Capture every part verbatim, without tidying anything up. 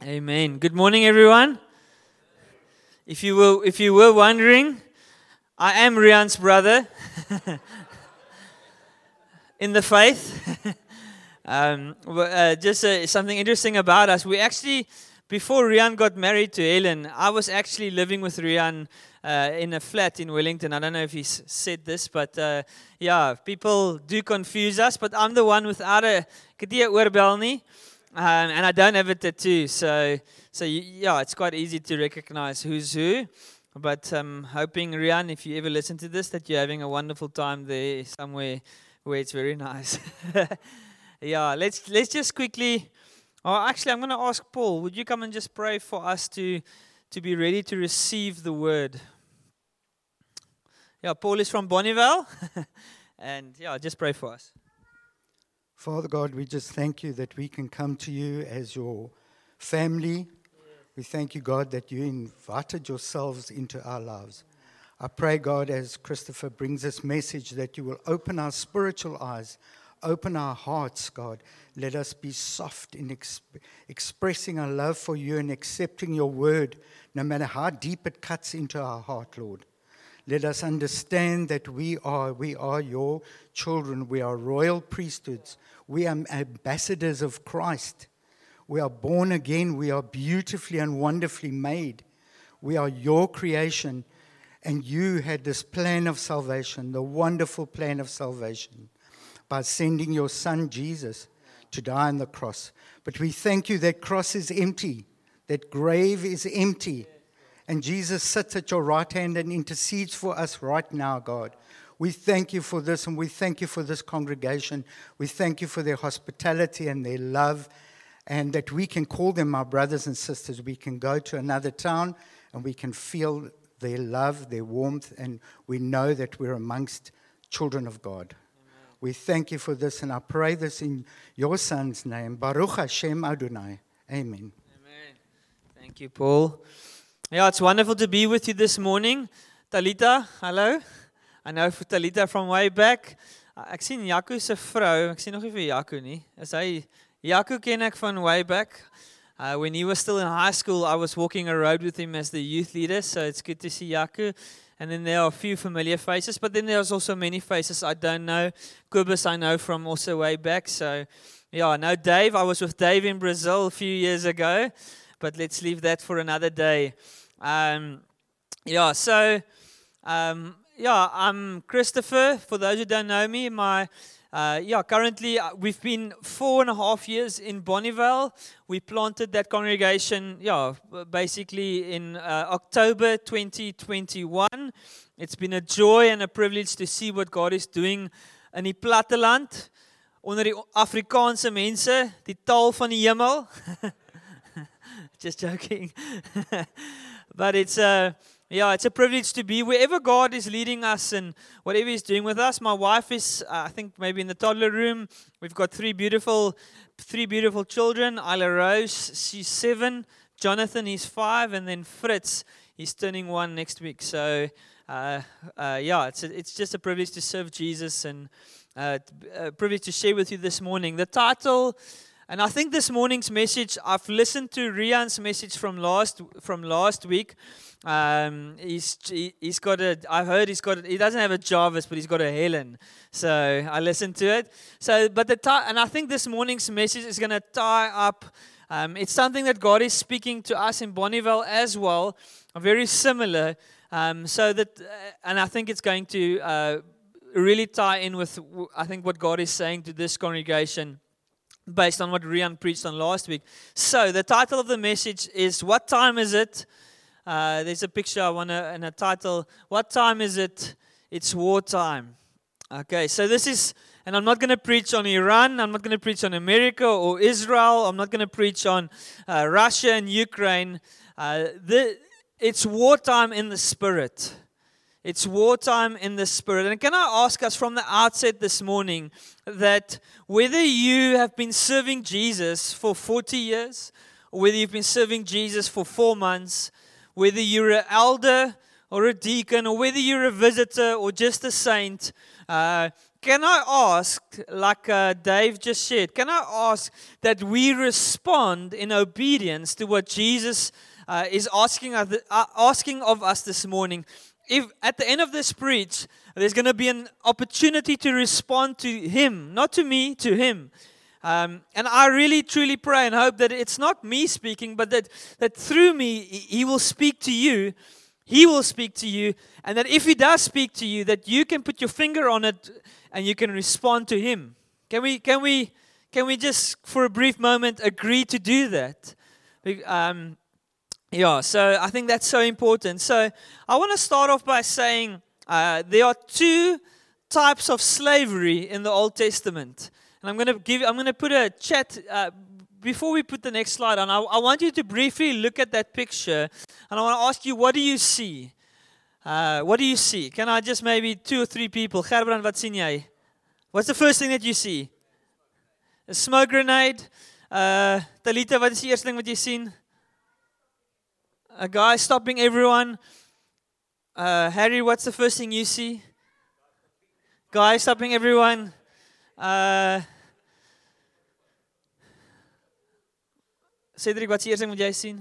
Amen. Good morning, everyone. If you were, if you were wondering, I am Rian's brother in the faith. um, well, uh, just uh, something interesting about us. We actually, before Rian got married to Helen, I was actually living with Rian uh, in a flat in Wellington. I don't know if he s- said this, but uh, yeah, people do confuse us. But I'm the one without a katia oorbel nie. Um, and I don't have a tattoo, so so yeah, it's quite easy to recognize who's who. But I'm um, hoping, Rian, if you ever listen to this, that you're having a wonderful time there somewhere where it's very nice. yeah, let's let's just quickly. Oh, actually, I'm going to ask Paul. Would you come and just pray for us to to be ready to receive the word? Yeah, Paul is from Bonneville, and yeah, just pray for us. Father God, we just thank you that we can come to you as your family. We thank you, God, that you invited yourselves into our lives. I pray, God, as Christopher brings this message, that you will open our spiritual eyes, open our hearts, God. Let us be soft in exp- expressing our love for you and accepting your word, no matter how deep it cuts into our heart, Lord. Let us understand that we are we are your children. We are royal priesthoods. We are ambassadors of Christ. We are born again. We are beautifully and wonderfully made. We are your creation. And you had this plan of salvation, the wonderful plan of salvation, by sending your son Jesus to die on the cross. But we thank you that cross is empty, that grave is empty. And Jesus sits at your right hand and intercedes for us right now, God. We thank you for this, and we thank you for this congregation. We thank you for their hospitality and their love, and that we can call them our brothers and sisters. We can go to another town, and we can feel their love, their warmth, and we know that we're amongst children of God. Amen. We thank you for this, and I pray this in your Son's name. Baruch Hashem Adonai. Amen. Amen. Thank you, Paul. Yeah, it's wonderful to be with you this morning. Talita, hello. I know for Talita from way back. Ek sien Jaco se vrou, ek sien nog nie vir Jaco nie. Is hy Jaco ken ek van way back. Uh, when he was still in high school, I was walking a road with him as the youth leader, so it's good to see Jaco. And then there are a few familiar faces, but then there's also many faces I don't know. Kobus I know from also way back. So yeah, I know Dave. I was with Dave in Brazil a few years ago. But let's leave that for another day. Um, yeah, so, um, yeah, I'm Christopher. For those who don't know me, my, uh, yeah, currently we've been four and a half years in Bonneville. We planted that congregation, yeah, basically in uh, October twenty twenty-one. It's been a joy and a privilege to see what God is doing in die platteland, onder die Afrikaanse mense, die taal van die hemel. Just joking. But it's a, yeah, it's a privilege to be wherever God is leading us and whatever He's doing with us. My wife is, uh, I think, maybe in the toddler room. We've got three beautiful, three beautiful children. Isla Rose, she's seven. Jonathan, he's five, and then Fritz, he's turning one next week. So, uh, uh, yeah, it's a, it's just a privilege to serve Jesus and uh, a privilege to share with you this morning. The title. And I think this morning's message, I've listened to Rian's message from last from last week. Um, he's he, he's got a, I heard he's got, a, he doesn't have a Jarvis, but he's got a Helen. So I listened to it. So, but the tie, and I think this morning's message is going to tie up. Um, it's something that God is speaking to us in Bonneville as well, very similar. Um, so that, uh, and I think it's going to uh, really tie in with, I think, what God is saying to this congregation, based on what Rian preached on last week. So, the title of the message is, What Time Is It? Uh, there's a picture I want to, and a title, What Time Is It? It's Wartime. Okay, so this is, and I'm not going to preach on Iran, I'm not going to preach on America or Israel, I'm not going to preach on uh, Russia and Ukraine. Uh, the, it's wartime in the spirit. It's wartime in the spirit. And can I ask us from the outset this morning that whether you have been serving Jesus for forty years, or whether you've been serving Jesus for four months, whether you're an elder or a deacon, or whether you're a visitor or just a saint, uh, can I ask, like uh, Dave just shared, can I ask that we respond in obedience to what Jesus uh, is asking, of the, uh, asking of us this morning? If at the end of this preach, there's going to be an opportunity to respond to Him, not to me, to Him. Um, and I really, truly pray and hope that it's not me speaking, but that, that through me, He will speak to you. He will speak to you. And that if He does speak to you, that you can put your finger on it and you can respond to Him. Can we, can we, can we just, for a brief moment, agree to do that? Um, yeah, so I think that's so important. So I want to start off by saying uh, there are two types of slavery in the Old Testament. And I'm going to give, I'm going to put a chat, uh, before we put the next slide on, I, I want you to briefly look at that picture. And I want to ask you, what do you see? Uh, what do you see? Can I just maybe two or three people? Gerbrand, wat sien jy? What's the first thing that you see? A smoke grenade. Uh, Talita, wat is die eerste ding wat jy sien? A guy stopping everyone. Uh, Harry, what's the first thing you see? Guy stopping everyone. Uh, Cedric, what's the eerste ding wat jy sien?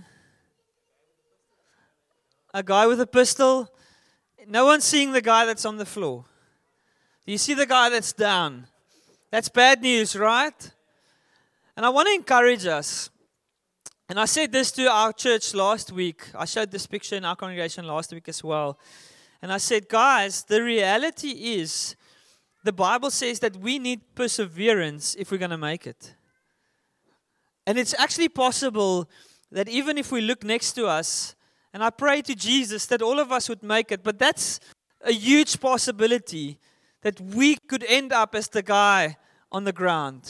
A guy with a pistol. No one's seeing the guy that's on the floor. Do you see the guy that's down? That's bad news, right? And I want to encourage us. And I said this to our church last week. I showed this picture in our congregation last week as well. And I said, guys, the reality is, the Bible says that we need perseverance if we're going to make it. And it's actually possible that even if we look next to us, and I pray to Jesus that all of us would make it, but that's a huge possibility that we could end up as the guy on the ground.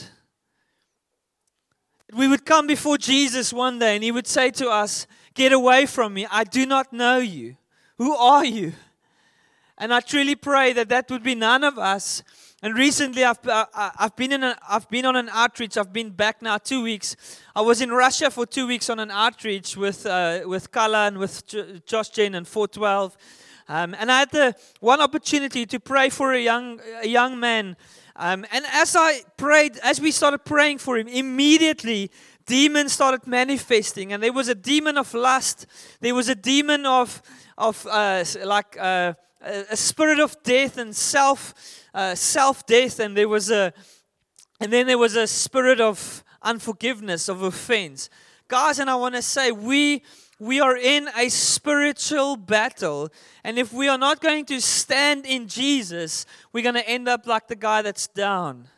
We would come before Jesus one day and He would say to us, "Get away from me, I do not know you. Who are you?" And I truly pray that that would be none of us. And recently I've, uh, I've, been in a, I've been on an outreach. I've been back now two weeks. I was in Russia for two weeks on an outreach with uh, with Kala and with J- Josh Jen and four twelve. Um, and I had the one opportunity to pray for a young a young man. Um, and as I prayed, as we started praying for him, immediately demons started manifesting. And there was a demon of lust. There was a demon of of uh, like uh, a spirit of death and self uh, self death. And there was a and then there was a spirit of unforgiveness, of offense, guys. And I want to say we. We are in a spiritual battle, and if we are not going to stand in Jesus, we're going to end up like the guy that's down.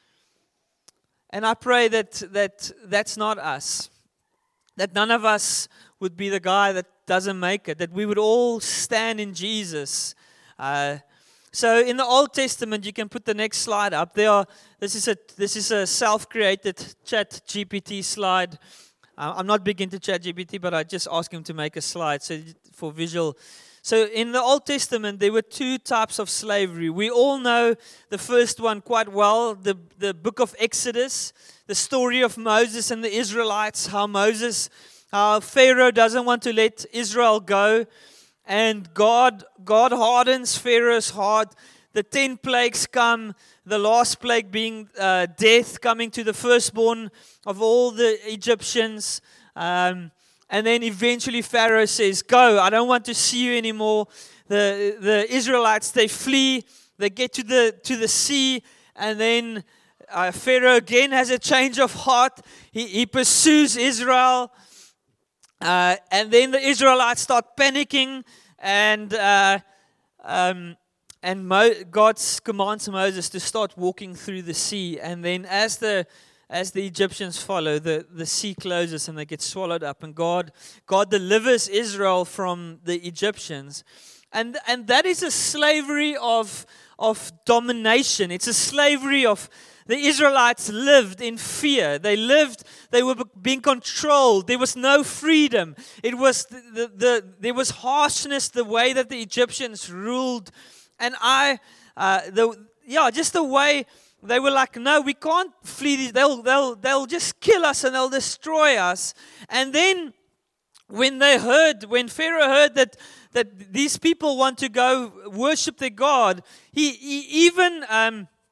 And I pray that, that that's not us, that none of us would be the guy that doesn't make it, that we would all stand in Jesus. Uh, so in the Old Testament, you can put the next slide up. There are, this is a this is a self-created Chat G P T slide. I'm not big into Chat G P T, but I just asked him to make a slide so for visual. So in the Old Testament, there were two types of slavery. We all know the first one quite well, the, the book of Exodus, the story of Moses and the Israelites, how Moses, how Pharaoh doesn't want to let Israel go, and God, God hardens Pharaoh's heart. The ten plagues come, the last plague being uh, death, coming to the firstborn of all the Egyptians. Um, and then eventually Pharaoh says, "Go, I don't want to see you anymore." The the Israelites, they flee, they get to the to the sea, and then uh, Pharaoh again has a change of heart. He, he pursues Israel, uh, and then the Israelites start panicking, and uh, um, And Mo- God commands Moses to start walking through the sea. And then as the as the Egyptians follow, the, the sea closes and they get swallowed up. And God God delivers Israel from the Egyptians. And and that is a slavery of, of domination. It's a slavery of the Israelites lived in fear. They lived, they were being controlled. There was no freedom. It was the, the, the there was harshness, the way that the Egyptians ruled. And I, uh, the yeah, just the way they were like, no, we can't flee these. They'll, they'll, they'll just kill us and they'll destroy us. And then, when they heard, when Pharaoh heard that that these people want to go worship their God, he, he even um,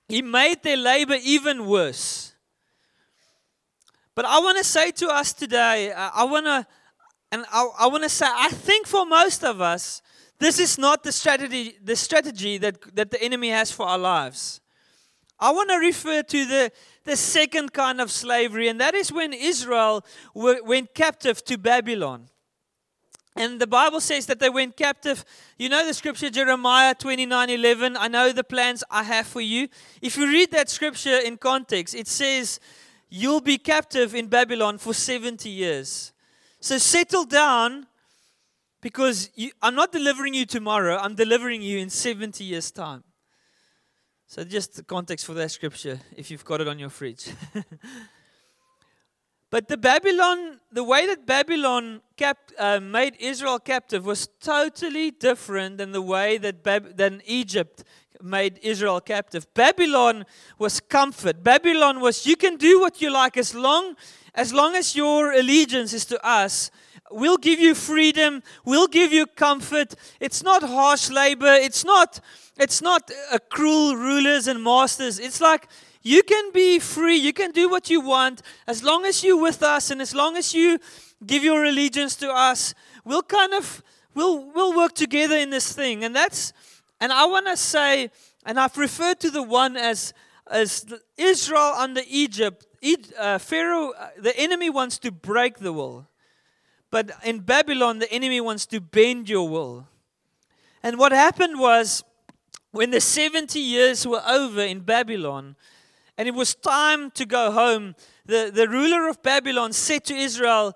He made their labor even worse. But I want to say to us today, I, I want to, and I, I want to say, I think for most of us, this is not the strategy, the strategy that, that the enemy has for our lives. I want to refer to the, the second kind of slavery, and that is when Israel w- went captive to Babylon. And the Bible says that they went captive. You know the scripture, Jeremiah twenty-nine eleven, I know the plans I have for you. If you read that scripture in context, it says, you'll be captive in Babylon for seventy years. So settle down, because you, I'm not delivering you tomorrow, I'm delivering you in seventy years' time. So just the context for that scripture, if you've got it on your fridge. But the Babylon, the way that Babylon kept, uh, made Israel captive was totally different than the way that Bab- than Egypt made Israel captive. Babylon was comfort. Babylon was, you can do what you like as long as long as your allegiance is to us. We'll give you freedom. We'll give you comfort. It's not harsh labor. It's not. It's not uh, cruel rulers and masters. It's like, you can be free. You can do what you want as long as you're with us, and as long as you give your allegiance to us. We'll kind of we'll we'll work together in this thing, and that's. And I want to say, and I've referred to the one as as Israel under Egypt. Uh, Pharaoh, uh, the enemy wants to break the will, but in Babylon, the enemy wants to bend your will. And what happened was, when the seventy years were over in Babylon, and it was time to go home, the, the ruler of Babylon said to Israel,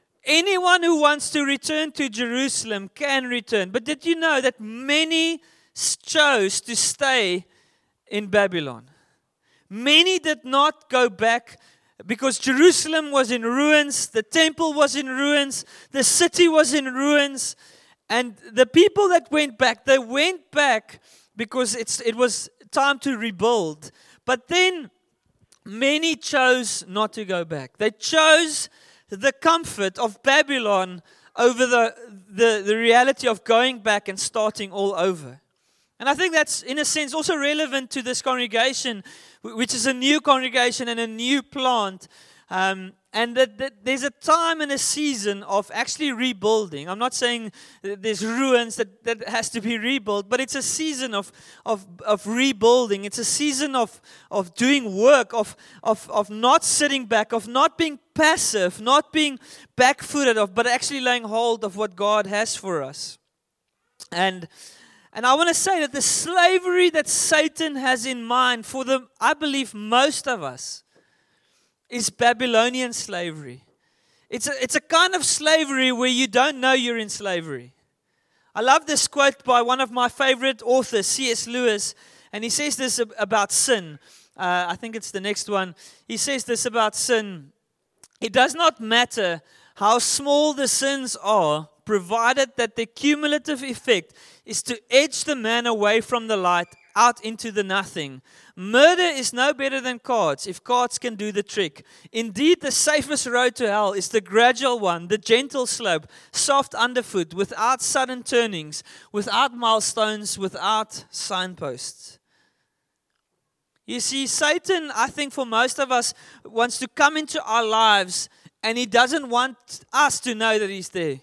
anyone who wants to return to Jerusalem can return. But did you know that many chose to stay in Babylon? Many did not go back, because Jerusalem was in ruins, the temple was in ruins, the city was in ruins. And the people that went back, they went back because it's it was time to rebuild. But then many chose not to go back. They chose the comfort of Babylon over the, the, the reality of going back and starting all over. And I think that's, in a sense, also relevant to this congregation, which is a new congregation and a new plant. Um, and that, that there's a time and a season of actually rebuilding. I'm not saying there's ruins that, that has to be rebuilt, but it's a season of of, of rebuilding. It's a season of, of doing work, of, of, of not sitting back, of not being passive, not being back-footed, of, but actually laying hold of what God has for us. And And I want to say that the slavery that Satan has in mind for the, I believe, most of us, is Babylonian slavery. It's a, it's a kind of slavery where you don't know you're in slavery. I love this quote by one of my favorite authors, C S Lewis, and he says this about sin. Uh, I think it's the next one. He says this about sin. It does not matter how small the sins are, provided that the cumulative effect is to edge the man away from the light out into the nothing. Murder is no better than cards, if cards can do the trick. Indeed, the safest road to hell is the gradual one, the gentle slope, soft underfoot, without sudden turnings, without milestones, without signposts. You see, Satan, I think for most of us, wants to come into our lives, and he doesn't want us to know that he's there.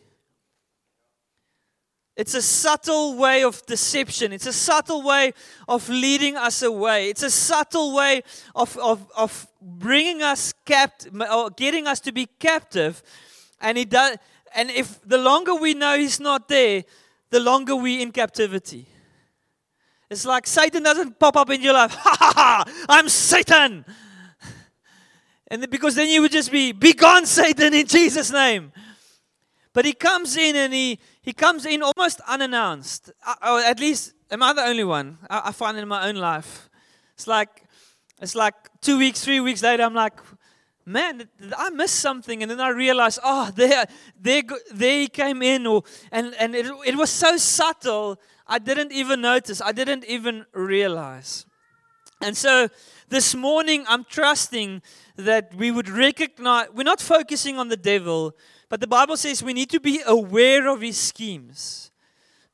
It's a subtle way of deception. It's a subtle way of leading us away. It's a subtle way of, of, of bringing us captive, or getting us to be captive. And he does. And if the longer we know he's not there, the longer we're in captivity. It's like Satan doesn't pop up in your life. Ha ha ha! I'm Satan. And then, because then you would just be, be gone, Satan, in Jesus' name. But he comes in and he, he comes in almost unannounced. I, or at least, am I the only one? I, I find it in my own life. It's like, it's like two weeks, three weeks later, I'm like, man, did I miss something? And then I realize, oh, there, there, there he came in. Or, and and it, it was so subtle, I didn't even notice. I didn't even realize. And so this morning, I'm trusting that we would recognize, we're not focusing on the devil, but the Bible says we need to be aware of his schemes.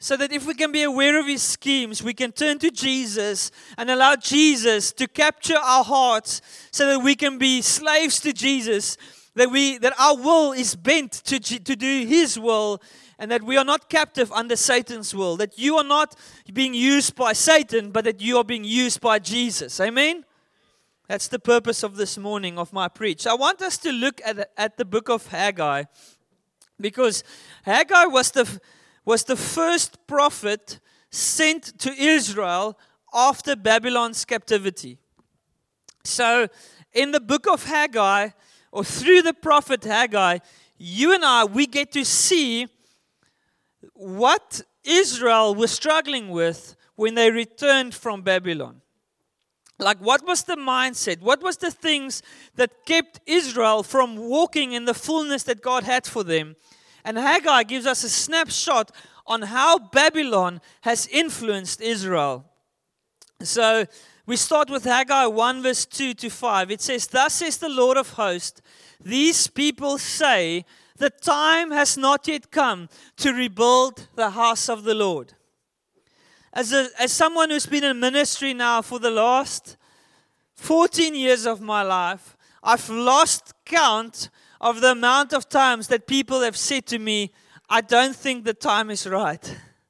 So that if we can be aware of His schemes, we can turn to Jesus and allow Jesus to capture our hearts so that we can be slaves to Jesus, that we that our will is bent to, to do His will, and that we are not captive under Satan's will, that you are not being used by Satan, but that you are being used by Jesus. Amen? That's the purpose of this morning of my preach. I want us to look at, at the book of Haggai, because Haggai was the... was the first prophet sent to Israel after Babylon's captivity. So, in the book of Haggai, or through the prophet Haggai, you and I, we get to see what Israel was struggling with when they returned from Babylon. Like, what was the mindset? What was the things that kept Israel from walking in the fullness that God had for them? And Haggai gives us a snapshot on how Babylon has influenced Israel. So we start with Haggai one verse two to five. It says, "Thus says the Lord of hosts, these people say, the time has not yet come to rebuild the house of the Lord." As, a, as someone who's been in ministry now for the last fourteen years of my life, I've lost count of the amount of times that people have said to me, "I don't think the time is right.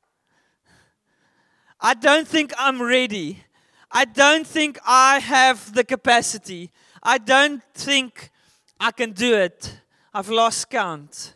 I don't think I'm ready. I don't think I have the capacity. I don't think I can do it. I've lost count."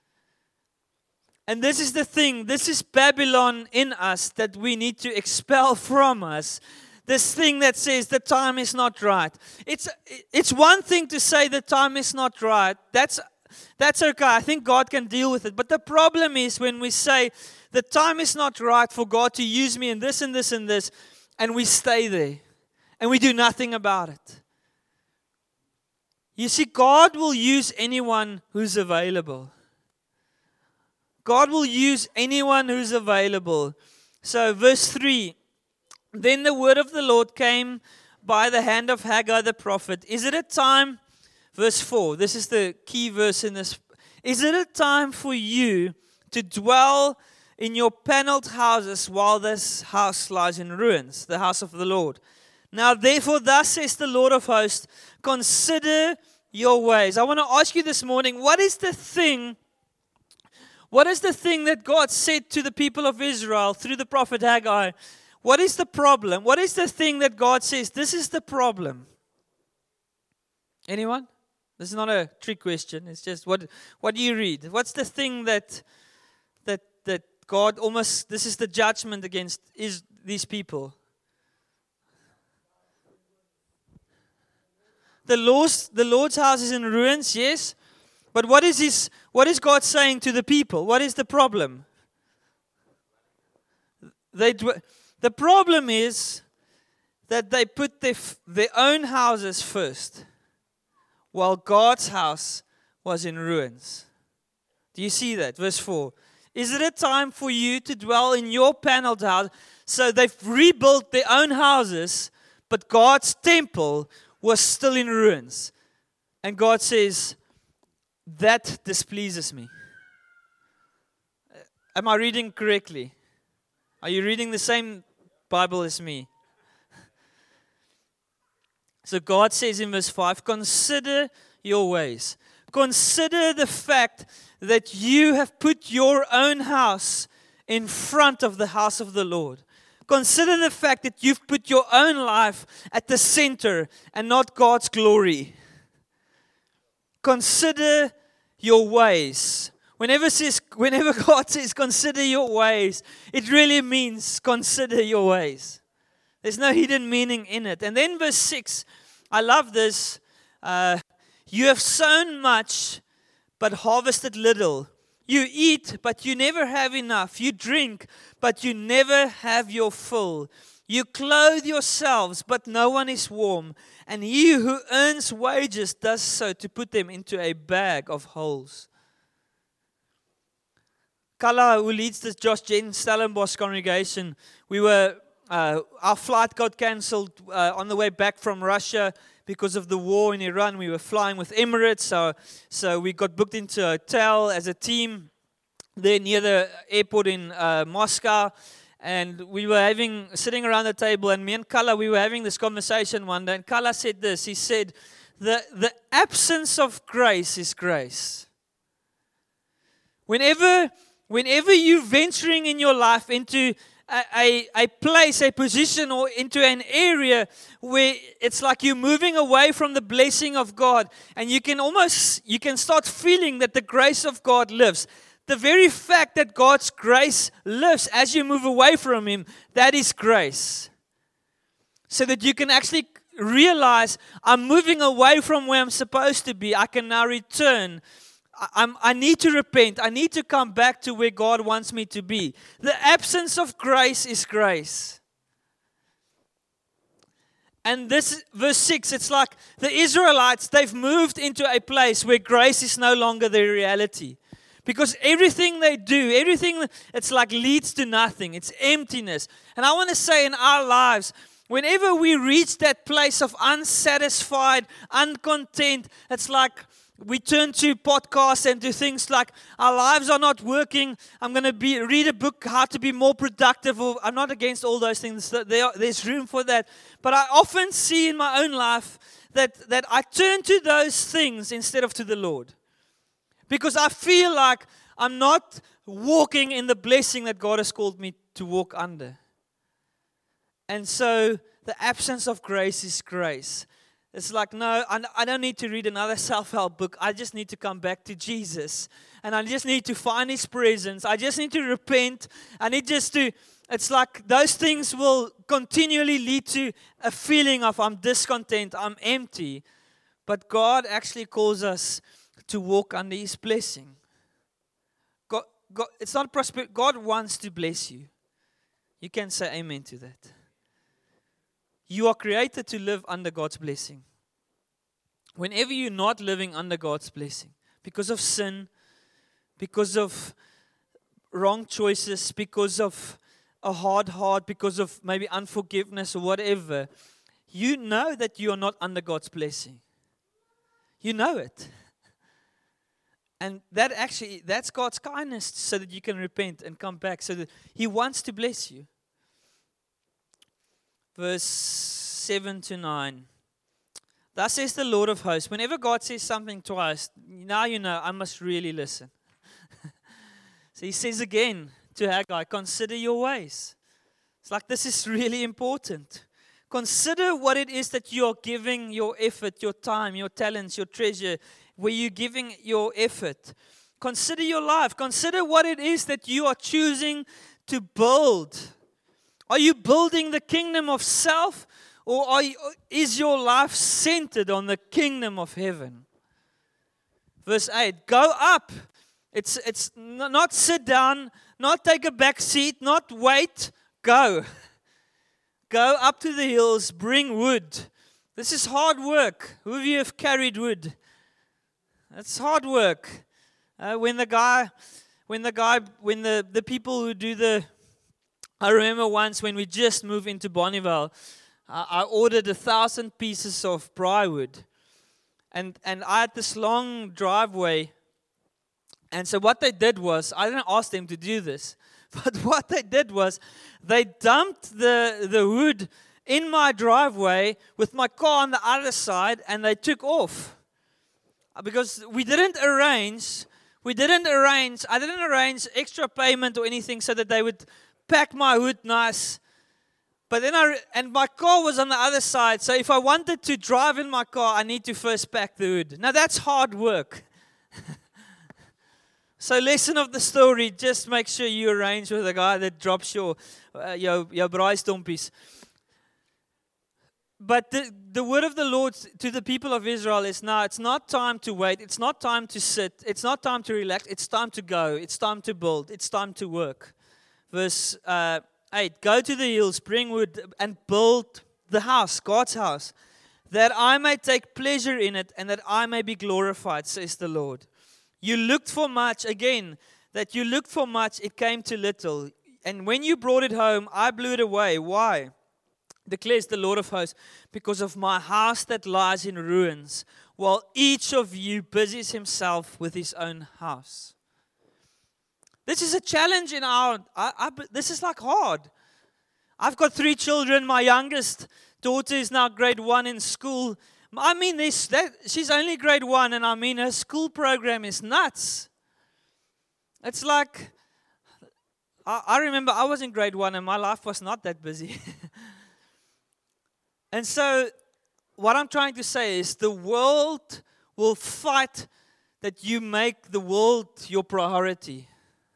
And this is the thing. This is Babylon in us that we need to expel from us. This thing that says the time is not right. It's it's one thing to say the time is not right. That's that's okay. I think God can deal with it. But the problem is when we say the time is not right for God to use me in this and this and this, and we stay there and we do nothing about it. You see, God will use anyone who's available. God will use anyone who's available. So verse three, "Then the word of the Lord came by the hand of Haggai the prophet. Is it a time," verse four, this is the key verse in this. "Is it a time for you to dwell in your paneled houses while this house lies in ruins, the house of the Lord? Now therefore, thus says the Lord of hosts, consider your ways." I want to ask you this morning, what is the thing, what is the thing that God said to the people of Israel through the prophet Haggai? What is the problem? What is the thing that God says, this is the problem? Anyone? This is not a trick question. It's just, what what do you read? What's the thing that that that God almost, this is the judgment against is these people? The Lord's, the Lord's house is in ruins, yes. But what is his, what is God saying to the people? What is the problem? They dw- the problem is that they put their, their own houses first, while God's house was in ruins. Do you see that? Verse four. "Is it a time for you to dwell in your paneled house?" So they've rebuilt their own houses, but God's temple was still in ruins. And God says, that displeases me. Am I reading correctly? Are you reading the same Bible as me? So God says in verse five, "Consider your ways." Consider the fact that you have put your own house in front of the house of the Lord. Consider the fact that you've put your own life at the center and not God's glory. Consider your ways. Whenever says, whenever God says consider your ways, it really means consider your ways. There's no hidden meaning in it. And then verse six, I love this. Uh, "You have sown much, but harvested little. You eat, but you never have enough. You drink, but you never have your fill. You clothe yourselves, but no one is warm. And he who earns wages does so to put them into a bag of holes." Kala, who leads this Josh Jen Stellenbosch congregation, we were, uh, our flight got cancelled uh, on the way back from Russia because of the war in Iran. We were flying with Emirates, so, so we got booked into a hotel as a team. there near the airport in uh, Moscow, and we were having sitting around the table, and me and Kala, we were having this conversation one day, and Kala said this. He said, the, the absence of grace is grace. Whenever, whenever you're venturing in your life into a, a, a place, a position, or into an area where it's like you're moving away from the blessing of God, and you can almost, you can start feeling that the grace of God lives. The very fact that God's grace lives as you move away from Him, that is grace. So that you can actually realize, I'm moving away from where I'm supposed to be. I can now return. I, I'm, I need to repent. I need to come back to where God wants me to be. The absence of grace is grace. And this, verse six, it's like the Israelites, they've moved into a place where grace is no longer their reality. Because everything they do, everything, it's like leads to nothing. It's emptiness. And I want to say in our lives, whenever we reach that place of unsatisfied, uncontent, it's like we turn to podcasts and to things like our lives are not working. I'm going to be read a book, how to be more productive. Or, I'm not against all those things. There, there's room for that. But I often see in my own life that, that I turn to those things instead of to the Lord. Because I feel like I'm not walking in the blessing that God has called me to walk under. And so the absence of grace is grace. It's like, no, I don't need to read another self-help book. I just need to come back to Jesus. And I just need to find His presence. I just need to repent. I need just to, it's like those things will continually lead to a feeling of I'm discontent, I'm empty. But God actually calls us to walk under His blessing. God, God, it's not prosperity. God wants to bless you. You can say amen to that. You are created to live under God's blessing. Whenever you're not living under God's blessing, because of sin, because of wrong choices, because of a hard heart, because of maybe unforgiveness or whatever, you know that you are not under God's blessing. You know it. And that actually, that's God's kindness so that you can repent and come back, so that He wants to bless you. Verse seven to nine. Thus says the Lord of hosts. Whenever God says something twice, now you know, I must really listen. So He says again to Haggai, consider your ways. It's like this is really important. Consider what it is that you are giving your effort, your time, your talents, your treasure, where you're giving your effort. Consider your life. Consider what it is that you are choosing to build. Are you building the kingdom of self, or are you, is your life centered on the kingdom of heaven? Verse eight, go up. It's, it's not sit down, not take a back seat, not wait, go. Go up to the hills, bring wood. This is hard work. Who of you have carried wood? That's hard work. Uh, when the guy, when the guy, when the, the people who do the, I remember once when we just moved into Bonneville, uh, I ordered a thousand pieces of plywood, and and I had this long driveway, and so what they did was, I didn't ask them to do this, but what they did was, they dumped the the wood in my driveway with my car on the other side, and they took off. Because we didn't arrange, we didn't arrange, I didn't arrange extra payment or anything so that they would pack my wood nice. But then I, and my car was on the other side, so if I wanted to drive in my car, I need to first pack the wood. Now that's hard work. So lesson of the story, just make sure you arrange with the guy that drops your, uh, your, your braaistompies. But the, the word of the Lord to the people of Israel is now, it's not time to wait. It's not time to sit. It's not time to relax. It's time to go. It's time to build. It's time to work. Verse uh, eight, go to the hills, bring wood, and build the house, God's house, that I may take pleasure in it and that I may be glorified, says the Lord. You looked for much, again, that you looked for much, it came to little. And when you brought it home, I blew it away. Why? Declares the Lord of hosts, because of my house that lies in ruins, while each of you busies himself with his own house. This is a challenge in our, I, I, this is like hard. I've got three children. My youngest daughter is now grade one in school. I mean, this, that, she's only grade one, and I mean, her school program is nuts. It's like, I, I remember I was in grade one, and my life was not that busy. And so, what I'm trying to say is the world will fight that you make the world your priority.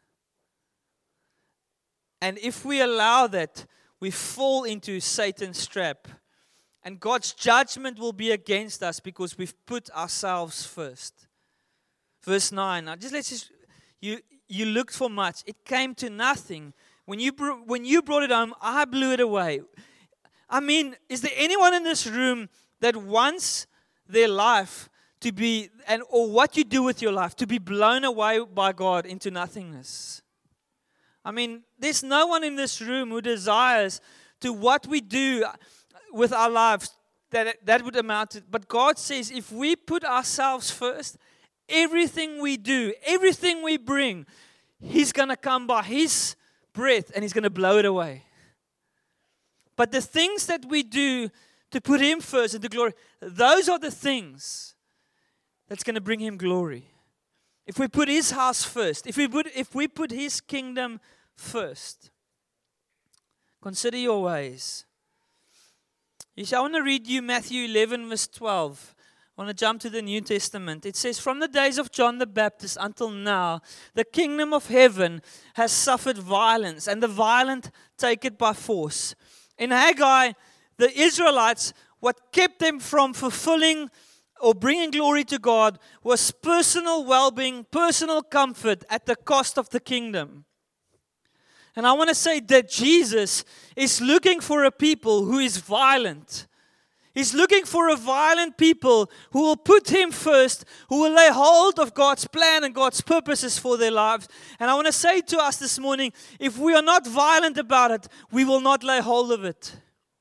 And if we allow that, we fall into Satan's trap. And God's judgment will be against us because we've put ourselves first. Verse nine. Now just let's just, you, you looked for much. It came to nothing. When you, when you brought it home, I blew it away. I mean, is there anyone in this room that wants their life to be, and or what you do with your life, to be blown away by God into nothingness? I mean, there's no one in this room who desires to what we do with our lives that that would amount to. But God says if we put ourselves first, everything we do, everything we bring, He's going to come by His breath and He's going to blow it away. But the things that we do to put Him first and to glory, those are the things that's going to bring Him glory. If we put His house first, if we put, if we put His kingdom first, consider your ways. You see, I want to read you Matthew eleven verse twelve. I want to jump to the New Testament. It says, from the days of John the Baptist until now, the kingdom of heaven has suffered violence, and the violent take it by force. In Haggai, the Israelites, what kept them from fulfilling or bringing glory to God was personal well-being, personal comfort at the cost of the kingdom. And I want to say that Jesus is looking for a people who is violent. He's looking for a violent people who will put Him first, who will lay hold of God's plan and God's purposes for their lives. And I want to say to us this morning, if we are not violent about it, we will not lay hold of it.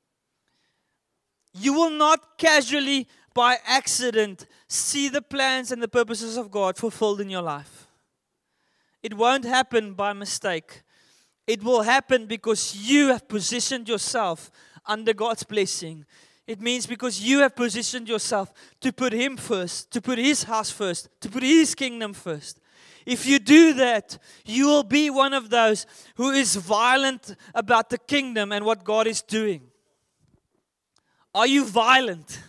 You will not casually, by accident, see the plans and the purposes of God fulfilled in your life. It won't happen by mistake. It will happen because you have positioned yourself under God's blessing. It means because you have positioned yourself to put Him first, to put His house first, to put His kingdom first. If you do that, you will be one of those who is violent about the kingdom and what God is doing. Are you violent?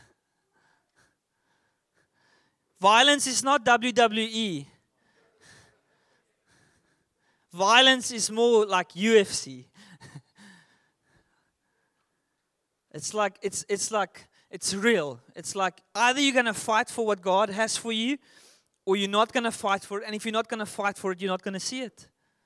Violence is not W W E. Violence is more like U F C. It's like it's it's like it's real. It's like either you're going to fight for what God has for you, or you're not going to fight for it. And if you're not going to fight for it, you're not going to see it.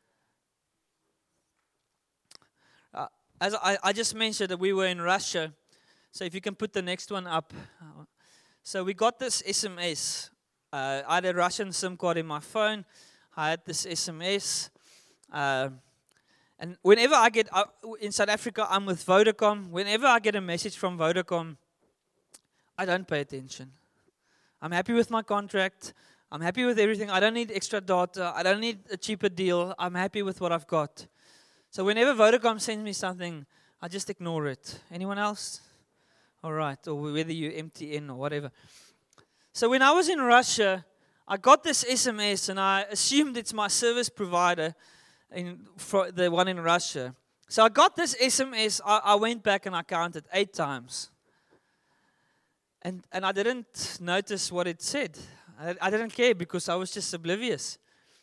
Uh, as I, I just mentioned that we were in Russia, so if you can put the next one up. So we got this S M S. Uh, I had a Russian SIM card in my phone. I had this S M S. Uh, and whenever I get, uh, in South Africa, I'm with Vodacom. Whenever I get a message from Vodacom, I don't pay attention. I'm happy with my contract. I'm happy with everything. I don't need extra data. I don't need a cheaper deal. I'm happy with what I've got. So whenever Vodacom sends me something, I just ignore it. Anyone else? All right. Or whether you M T N or whatever. So when I was in Russia, I got this S M S, and I assumed it's my service provider, in for the one in Russia. So I got this S M S. I, I went back and I counted eight times. And and I didn't notice what it said. I, I didn't care because I was just oblivious.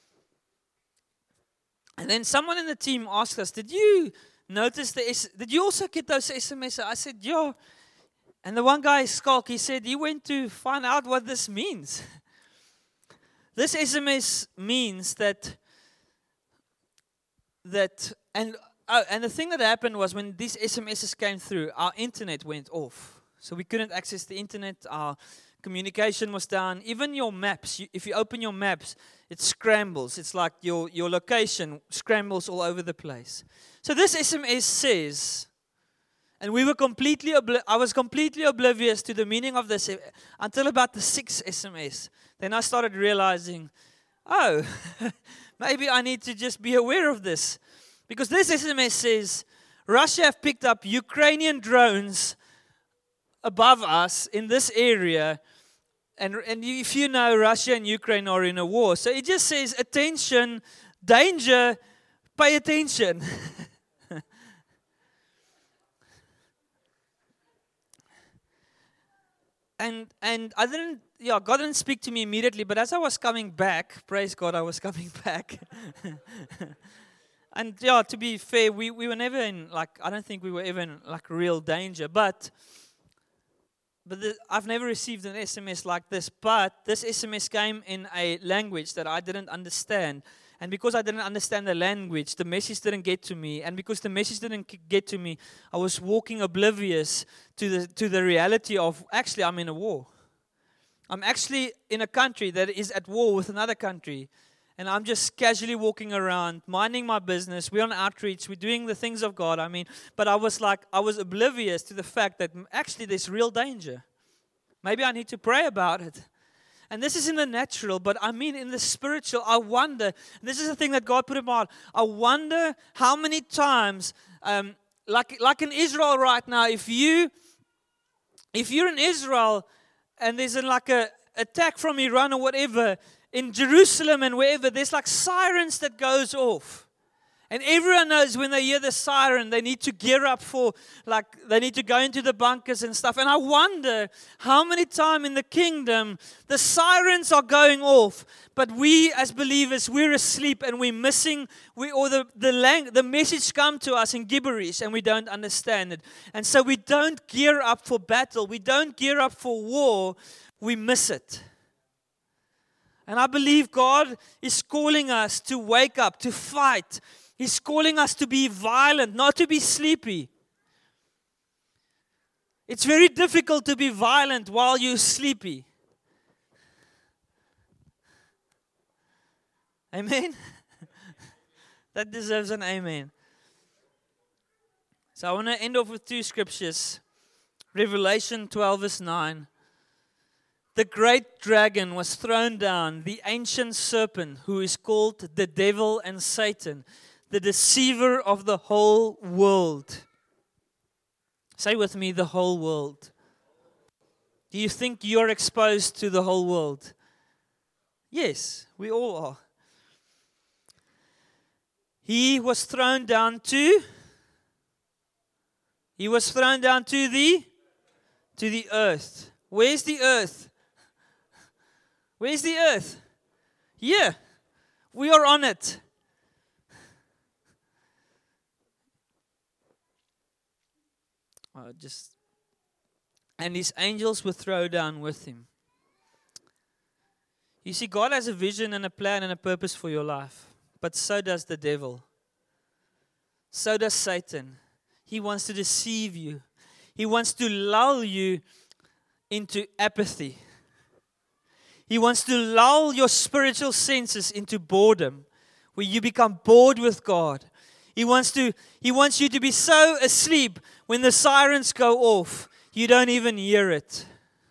And then someone in the team asked us, did you notice the S- did you also get those S M S? I said, yeah. And the one guy, Skulk, he said he went to find out what this means. This S M S means that, that and, oh, and the thing that happened was when these S M Ses came through, our internet went off. So we couldn't access the internet, our communication was down. Even your maps, you, if you open your maps, it scrambles. It's like your, your location scrambles all over the place. So this S M S says, and we were completely, obli- I was completely oblivious to the meaning of this until about the sixth S M S. Then I started realizing, oh, maybe I need to just be aware of this. Because this S M S says, Russia have picked up Ukrainian drones above us in this area. And, and if you know, Russia and Ukraine are in a war. So it just says, attention, danger, pay attention. and and I didn't, yeah, God didn't speak to me immediately. But as I was coming back, praise God, I was coming back. And yeah, to be fair, we, we were never in, like, I don't think we were ever in, like, real danger. But but the, I've never received an S M S like this. But this S M S came in a language that I didn't understand. And because I didn't understand the language, the message didn't get to me. And because the message didn't get to me, I was walking oblivious to the to the reality of, actually, I'm in a war. I'm actually in a country that is at war with another country. And I'm just casually walking around, minding my business. We're on outreach. We're doing the things of God. I mean, but I was like, I was oblivious to the fact that actually there's real danger. Maybe I need to pray about it. And this is in the natural, but I mean in the spiritual. I wonder, and this is the thing that God put in my heart. I wonder how many times, um, like like in Israel right now, if you, if you're in Israel and there's a, like a attack from Iran or whatever, in Jerusalem and wherever, there's like sirens that goes off. And everyone knows when they hear the siren, they need to gear up for, like, they need to go into the bunkers and stuff. And I wonder how many times in the kingdom the sirens are going off, but we as believers, we're asleep and we're missing, we or the the, lang- the message come to us in gibberish and we don't understand it. And so we don't gear up for battle. We don't gear up for war. We miss it. And I believe God is calling us to wake up, to fight. He's calling us to be violent, not to be sleepy. It's very difficult to be violent while you're sleepy. Amen? That deserves an amen. So I want to end off with two scriptures. Revelation twelve verse nine. The great dragon was thrown down, the ancient serpent who is called the devil and Satan, the deceiver of the whole world. Say with me, the whole world. Do you think you're exposed to the whole world? Yes, we all are. He was thrown down to, he was thrown down to the, to the earth. Where's the earth? Where's the earth? Here. We are on it. Oh, just and his angels were thrown down with him. You see, God has a vision and a plan and a purpose for your life. But so does the devil. So does Satan. He wants to deceive you. He wants to lull you into apathy. He wants to lull your spiritual senses into boredom, where you become bored with God. He wants to, he wants you to be so asleep when the sirens go off, you don't even hear it.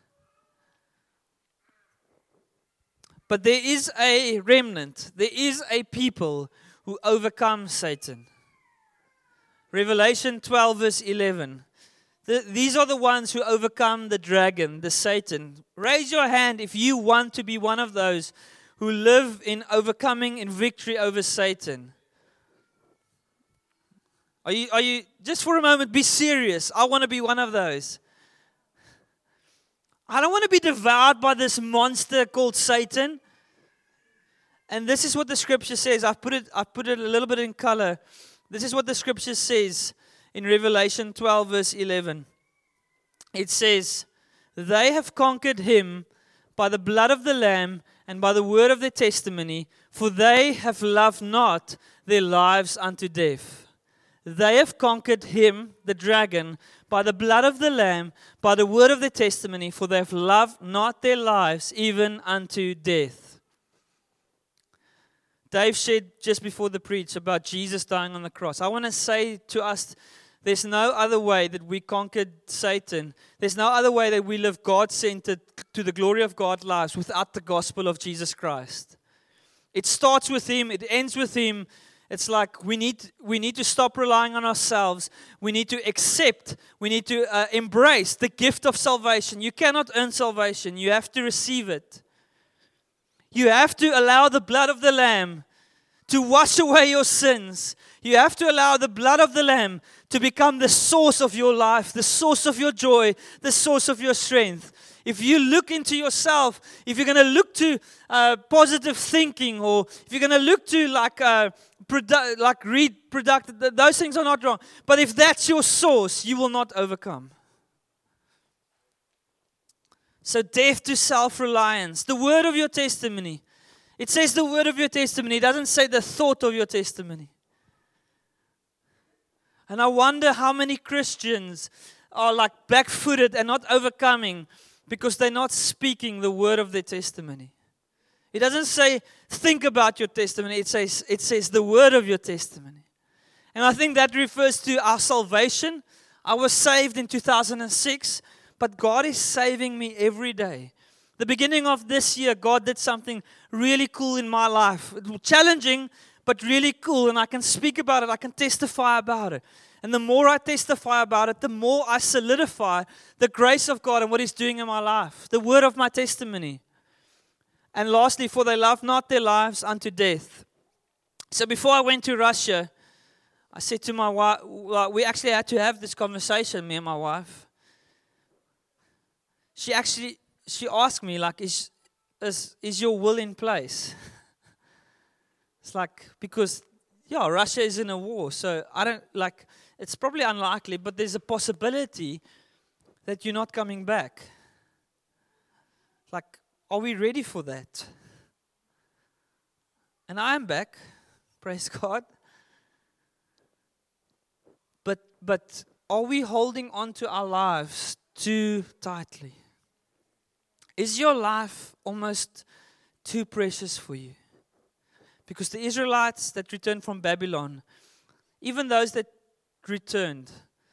But there is a remnant, there is a people who overcome Satan. Revelation twelve verse eleven. The, these are the ones who overcome the dragon, the Satan. Raise your hand if you want to be one of those who live in overcoming in victory over Satan. Are you, are you, just for a moment, be serious. I want to be one of those. I don't want to be devoured by this monster called Satan. And this is what the scripture says. I've put it, I've put it a little bit in color. This is what the scripture says. In Revelation twelve verse eleven, it says, they have conquered him by the blood of the Lamb and by the word of their testimony, for they have loved not their lives unto death. They have conquered him, the dragon, by the blood of the Lamb, by the word of their testimony, for they have loved not their lives even unto death. Dave shared just before the preach about Jesus dying on the cross. I want to say to us, there's no other way that we conquered Satan. There's no other way that we live God-centered to the glory of God lives without the gospel of Jesus Christ. It starts with Him. It ends with Him. It's like we need we need to stop relying on ourselves. We need to accept. We need to uh, embrace the gift of salvation. You cannot earn salvation. You have to receive it. You have to allow the blood of the Lamb to wash away your sins. You have to allow the blood of the Lamb to become the source of your life, the source of your joy, the source of your strength. If you look into yourself, if you're going to look to uh, positive thinking, or if you're going to look to like uh, produ- like read productive, th- those things are not wrong. But if that's your source, you will not overcome. So death to self-reliance, the word of your testimony. It says the word of your testimony. It doesn't say the thought of your testimony. And I wonder how many Christians are like back-footed and not overcoming because they're not speaking the word of their testimony. It doesn't say, think about your testimony. It says, it says the word of your testimony. And I think that refers to our salvation. I was saved in two thousand six, but God is saving me every day. The beginning of this year, God did something really cool in my life. It was challenging, but really cool. And I can speak about it. I can testify about it. And the more I testify about it, the more I solidify the grace of God and what He's doing in my life. The word of my testimony. And lastly, for they love not their lives unto death. So before I went to Russia, I said to my wife, well, we actually had to have this conversation, me and my wife. She actually, she asked me, like, is, is, is your will in place? It's like, because, yeah, Russia is in a war, so I don't, like, it's probably unlikely, but there's a possibility that you're not coming back. Like, are we ready for that? And I am back, praise God. But but are we holding on to our lives too tightly? Is your life almost too precious for you? Because the Israelites that returned from Babylon, even those that returned,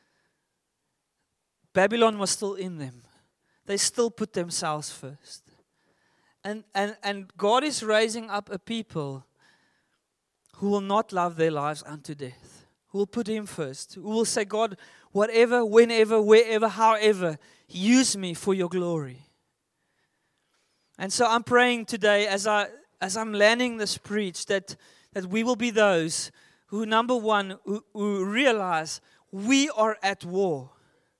Babylon was still in them. They still put themselves first. And, and, and God is raising up a people who will not love their lives unto death, who will put Him first, who will say, God, whatever, whenever, wherever, however, use me for your glory. And so I'm praying today as, I, as I'm landing this preach that, that we will be those who, number one, who, who realize we are at war.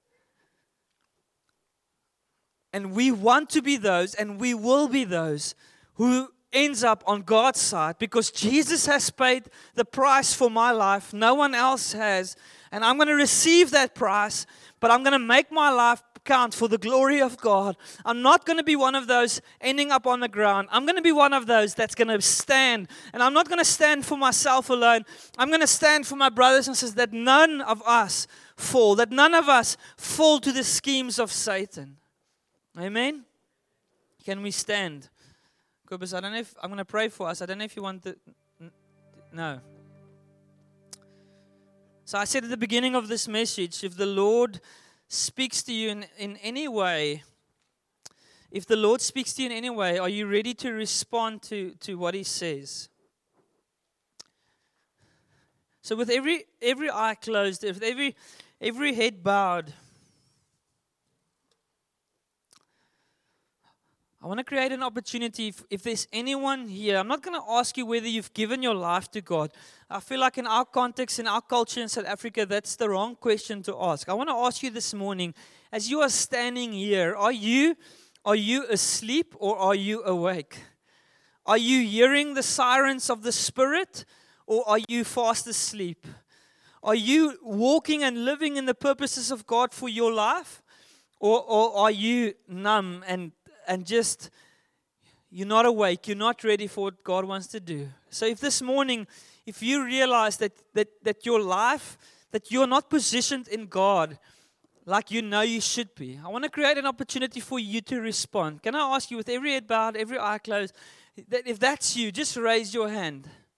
And we want to be those, and we will be those who ends up on God's side because Jesus has paid the price for my life. No one else has. And I'm going to receive that price, but I'm going to make my life count for the glory of God. I'm not going to be one of those ending up on the ground. I'm going to be one of those that's going to stand. And I'm not going to stand for myself alone. I'm going to stand for my brothers and sisters, that none of us fall, that none of us fall to the schemes of Satan. Amen? Can we stand? Kobus, I don't know if, I'm going to pray for us. I don't know if you want to, no. So I said at the beginning of this message, if the Lord speaks to you in, in any way, if the Lord speaks to you in any way, are you ready to respond to, to what He says? So with every every eye closed, with every every head bowed, I want to create an opportunity. If, if there's anyone here, I'm not going to ask you whether you've given your life to God. I feel like in our context, in our culture in South Africa, that's the wrong question to ask. I want to ask you this morning, as you are standing here, are you, are you asleep or are you awake? Are you hearing the sirens of the Spirit or are you fast asleep? Are you walking and living in the purposes of God for your life? Or, or are you numb and And just, you're not awake, you're not ready for what God wants to do. So if this morning, if you realize that that, that your life, that you're not positioned in God like you know you should be, I want to create an opportunity for you to respond. Can I ask you, with every head bowed, every eye closed, that if that's you, just raise your hand.